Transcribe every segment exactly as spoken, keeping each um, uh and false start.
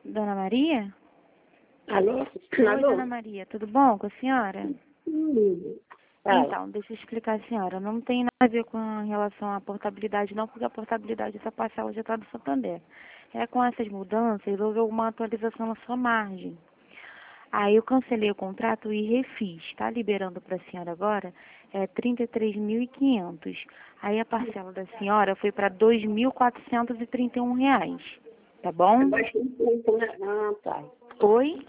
Dona Maria? Alô? Oi, Alô? Dona Maria, tudo bom com a senhora? Hum. Fala. Então, deixa eu explicar a senhora. Não tem nada a ver com relação à portabilidade, não, porque a portabilidade dessa parcela já está do Santander. É com essas mudanças, houve alguma atualização na sua margem. Aí eu cancelei o contrato e refiz. Está liberando para a senhora agora é trinta e três mil e quinhentos. Aí a parcela da senhora foi para dois mil quatrocentos e trinta e um reais. Tá bom? Baixou um pouco, né? Ah, tá. Oi?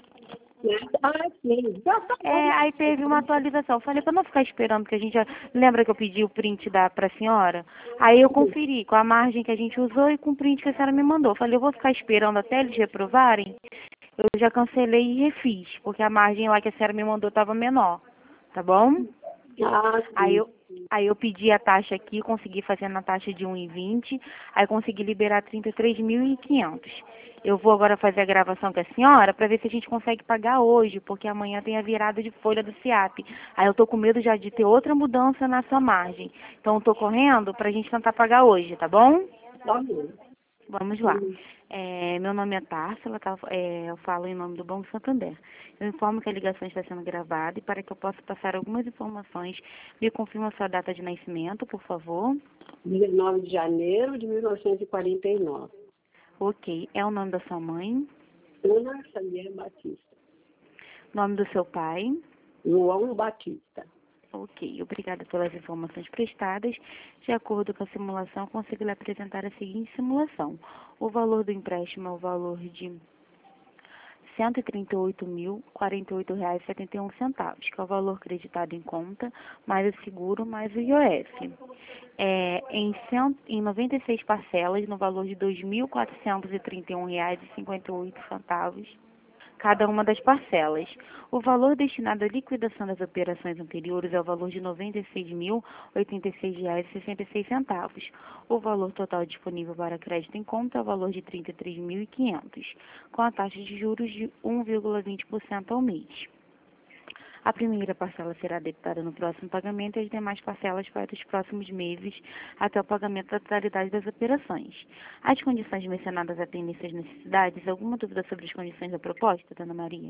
Ah, sim. Já tá bom. É, aí teve uma atualização. Falei para não ficar esperando, porque a gente já... Lembra que eu pedi o print da para a senhora? Aí eu conferi com a margem que a gente usou e com o print que a senhora me mandou. Falei, eu vou ficar esperando até eles reprovarem. Eu já cancelei e refiz, porque a margem lá que a senhora me mandou estava menor. Tá bom? Ah, Aí sim. eu, aí eu pedi a taxa aqui, consegui fazer na taxa de um e vinte, aí consegui liberar trinta e três mil e quinhentos. Eu vou agora fazer a gravação com a senhora para ver se a gente consegue pagar hoje, porque amanhã tem a virada de folha do SIAP. Aí eu tô com medo já de ter outra mudança na sua margem. Então eu tô correndo para a gente tentar pagar hoje, tá bom? Tá bom. Vamos lá. Hum. É, meu nome é Társila, tá? É, eu falo em nome do Banco Santander. Eu informo que a ligação está sendo gravada e para que eu possa passar algumas informações, me confirma sua data de nascimento, por favor. dezenove de janeiro de mil novecentos e quarenta e nove. Ok. É o nome da sua mãe, Ana Xavier Batista. nome do seu pai. João Batista. Ok. Obrigada pelas informações prestadas. De acordo com a simulação, consigo lhe apresentar a seguinte simulação. O valor do empréstimo é o valor de cento e trinta e oito mil, quarenta e oito reais e setenta e um centavos, que é o valor creditado em conta, mais o seguro, mais o I O F. É, em, cem, em noventa e seis parcelas, no valor de dois mil quatrocentos e trinta e um reais e cinquenta e oito centavos, cada uma das parcelas. O valor destinado à liquidação das operações anteriores é o valor de noventa e seis mil, oitenta e seis reais e sessenta e seis centavos. O valor total disponível para crédito em conta é o valor de trinta e três mil e quinhentos, com a taxa de juros de um vírgula vinte por cento ao mês. A primeira parcela será debitada no próximo pagamento e as demais parcelas para os próximos meses até o pagamento da totalidade das operações. As condições mencionadas atendem essas necessidades? Alguma dúvida sobre as condições da proposta, Dona Maria?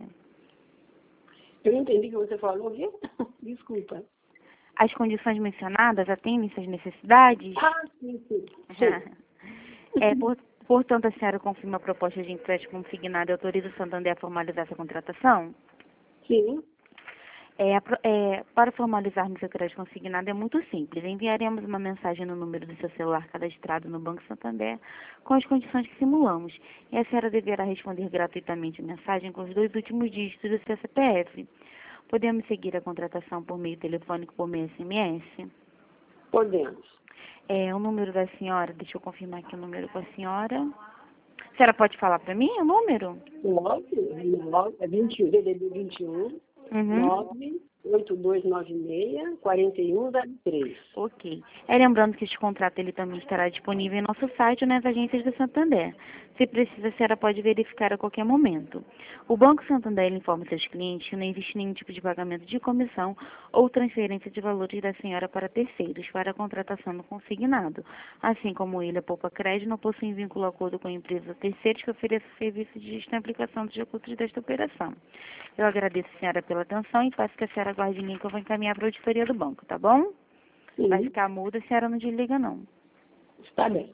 Eu não entendi o que você falou, viu? Desculpa. As condições mencionadas atendem essas necessidades? Ah, sim, sim. Sim. É, por, portanto, a senhora confirma a proposta de empréstimo consignado e autoriza o Santander a formalizar essa contratação? Sim. É, é, para formalizarmos o crédito consignado é muito simples. Enviaremos uma mensagem no número do seu celular cadastrado no Banco Santander com as condições que simulamos. E a senhora deverá responder gratuitamente a mensagem com os dois últimos dígitos do seu C P F. Podemos seguir a contratação por meio telefônico ou por meio S M S? Podemos. É, o número da senhora, deixa eu confirmar aqui o número com a senhora. A senhora pode falar para mim o número? nove, nove, é vinte e um, D D D vinte e um, Uhum. nove, oito dois nove seis, quatro um zero três. Ok. É, lembrando que este contrato ele também estará disponível em nosso site ou nas agências do Santander. Se precisa, a senhora pode verificar a qualquer momento. O Banco Santander ele informa seus clientes que não existe nenhum tipo de pagamento de comissão ou transferência de valores da senhora para terceiros para a contratação do consignado. Assim como ele, a Poupa Crédito, não possui vínculo ou acordo com a empresa ou terceiros que ofereça serviços de gestão e aplicação dos recursos desta operação. Eu agradeço a senhora pela atenção e peço que a senhora guarde em linha que eu vou encaminhar para a auditoria do banco, tá bom? Vai Sim, ficar muda, a senhora não desliga, não. está bem.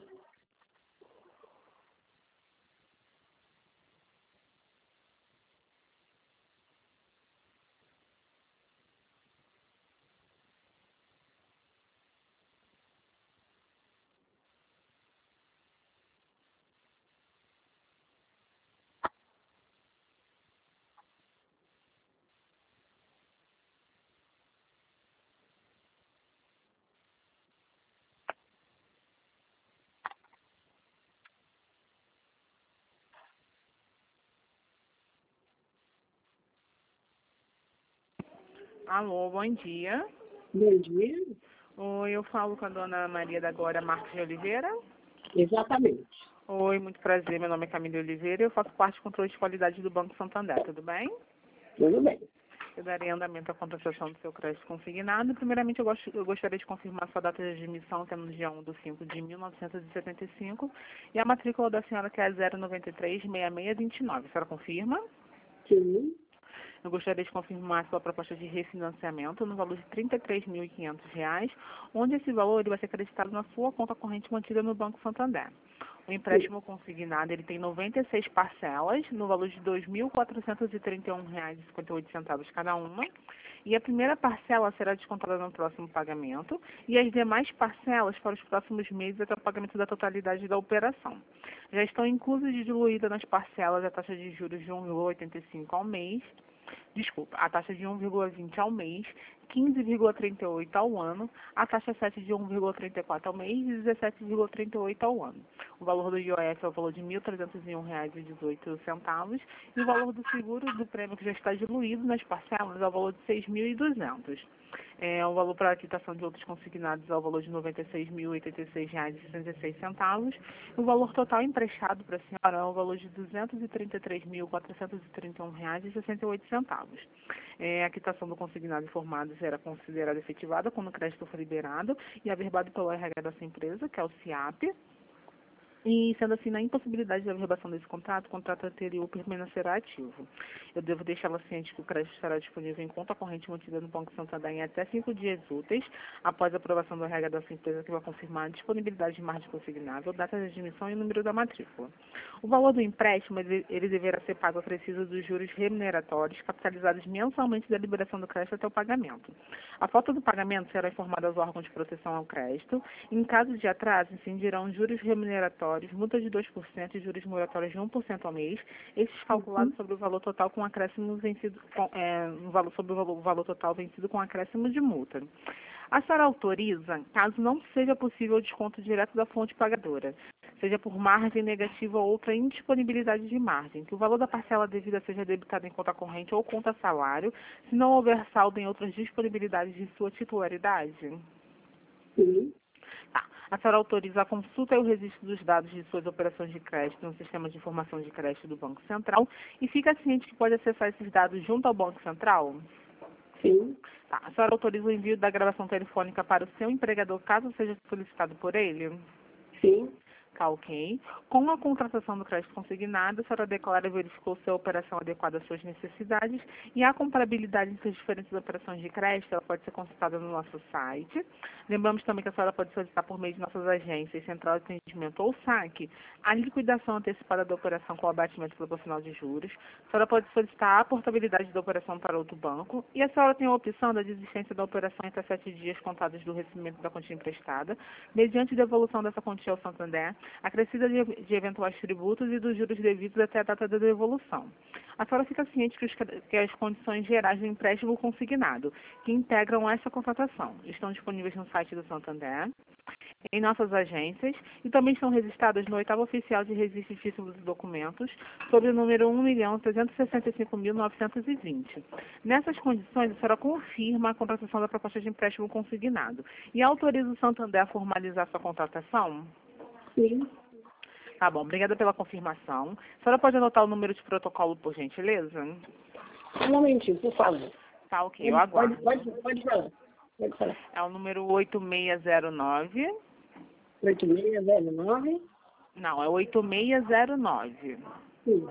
Alô, bom dia. Bom dia. Oi, eu falo com a dona Maria da Glória Marques de Oliveira. Exatamente. Oi, muito prazer, meu nome é Camila Oliveira e eu faço parte do controle de qualidade do Banco Santander, tudo bem? Tudo bem. Eu darei andamento à contratação do seu crédito consignado. Primeiramente, eu, gost, eu gostaria de confirmar sua data de admissão, que é no dia um de cinco de mil novecentos e setenta e cinco, e a matrícula da senhora, que é zero nove três, seis seis dois nove. A senhora confirma? Sim. Eu gostaria de confirmar sua proposta de refinanciamento no valor de trinta e três mil e quinhentos reais, onde esse valor ele vai ser acreditado na sua conta corrente mantida no Banco Santander. O empréstimo consignado ele tem noventa e seis parcelas, no valor de dois mil quatrocentos e trinta e um reais e cinquenta e oito centavos cada uma, e a primeira parcela será descontada no próximo pagamento, e as demais parcelas para os próximos meses até o pagamento da totalidade da operação. Já estão inclusas e diluídas nas parcelas a taxa de juros de um vírgula oitenta e cinco ao mês, desculpa, a taxa de um vírgula vinte ao mês, quinze vírgula trinta e oito ao ano, a taxa sete de um vírgula trinta e quatro ao mês e dezessete vírgula trinta e oito ao ano. O valor do I O F é o valor de mil trezentos e um reais e dezoito centavos e o valor do seguro do prêmio que já está diluído nas parcelas é o valor de seis mil e duzentos. É, o valor para a quitação de outros consignados é o valor de noventa e seis mil e oitenta e seis reais e sessenta e seis centavos. O valor total emprestado para a senhora é o valor de duzentos e trinta e três mil quatrocentos e trinta e um reais e sessenta e oito centavos. É, a quitação do consignado informado será considerada efetivada quando o crédito for liberado e averbado pelo R H dessa empresa, que é o SIAP. E, sendo assim, na impossibilidade de averbação desse contrato, o contrato anterior permanecerá ativo. Eu devo deixá-la ciente que o crédito estará disponível em conta corrente mantida no Banco Santander em até cinco dias úteis, após a aprovação do R H dessa empresa, que vai confirmar a disponibilidade de margem consignável, data de admissão e número da matrícula. O valor do empréstimo, ele, ele deverá ser pago acrescido dos juros remuneratórios, capitalizados mensalmente da liberação do crédito até o pagamento. A falta do pagamento será informada aos órgãos de proteção ao crédito. Em caso de atraso, incidirão juros remuneratórios, multa de dois por cento e juros moratórios de um por cento ao mês, esses calculados Uhum. sobre o valor total com acréscimo vencido, com, é, no valor, sobre o valor, o valor total vencido com acréscimo de multa. A senhora autoriza, caso não seja possível o desconto direto da fonte pagadora, seja por margem negativa ou outra indisponibilidade de margem, que o valor da parcela devida seja debitado em conta corrente ou conta salário, se não houver saldo em outras disponibilidades de sua titularidade? Sim. Tá. A senhora autoriza a consulta e o registro dos dados de suas operações de crédito no sistema de informação de crédito do Banco Central e fica ciente que pode acessar esses dados junto ao Banco Central? Sim. Tá. A senhora autoriza o envio da gravação telefônica para o seu empregador, caso seja solicitado por ele? Sim. Tá, ok. Com a contratação do crédito consignado, a senhora declara e verificou se a operação é adequada às suas necessidades e a comparabilidade entre as diferentes operações de crédito, ela pode ser consultada no nosso site. Lembramos também que a senhora pode solicitar por meio de nossas agências, Central de Atendimento ou saque, a liquidação antecipada da operação com abatimento proporcional de juros. A senhora pode solicitar a portabilidade da operação para outro banco e a senhora tem a opção da desistência da operação entre sete dias contados do recebimento da quantia emprestada, mediante devolução dessa quantia ao Santander, acrescida de, de eventuais tributos e dos juros devidos até a data da devolução. A senhora fica ciente que, os, que as condições gerais do empréstimo consignado, que integram essa contratação, estão disponíveis no site do Santander, em nossas agências, e também estão registradas no oitavo oficial de registro de títulos e documentos, sob o número um milhão trezentos e sessenta e cinco mil novecentos e vinte. Nessas condições, a senhora confirma a contratação da proposta de empréstimo consignado e autoriza o Santander a formalizar sua contratação? Sim. Tá bom, obrigada pela confirmação. A senhora pode anotar o número de protocolo, por gentileza? Um momentinho, por favor. Tá, ok, eu aguardo. Pode, pode, pode falar. Pode falar. É o número oito seis zero nove. oito seis zero nove. Não, é oito seis zero nove. Sim.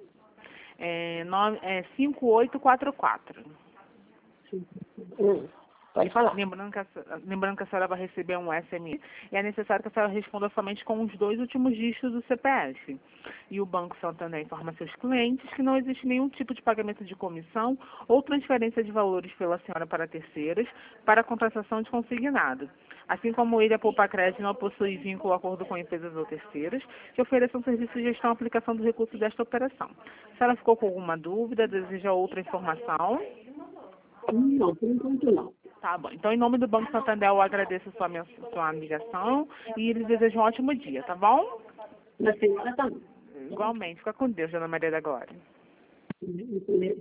É, nove, é cinco oito quatro quatro. Sim. Hum. Pode falar. Lembrando que, a, lembrando que a senhora vai receber um S M S e é necessário que a senhora responda somente com os dois últimos dígitos do C P F. E o Banco Santander informa seus clientes que não existe nenhum tipo de pagamento de comissão ou transferência de valores pela senhora para terceiros para a contratação de consignado. Assim como ele, a Poupa Crédito não possui vínculo ou acordo com empresas ou terceiros que ofereçam serviço de gestão e aplicação do recurso desta operação. A senhora ficou com alguma dúvida, deseja outra informação? Não, por enquanto não. Tá bom. Então, em nome do Banco Santander, eu agradeço a sua, minha, sua ligação e eles desejam um ótimo dia, tá bom? Na senhora também. Igualmente. Fica com Deus, Dona Maria da Glória. Uhum.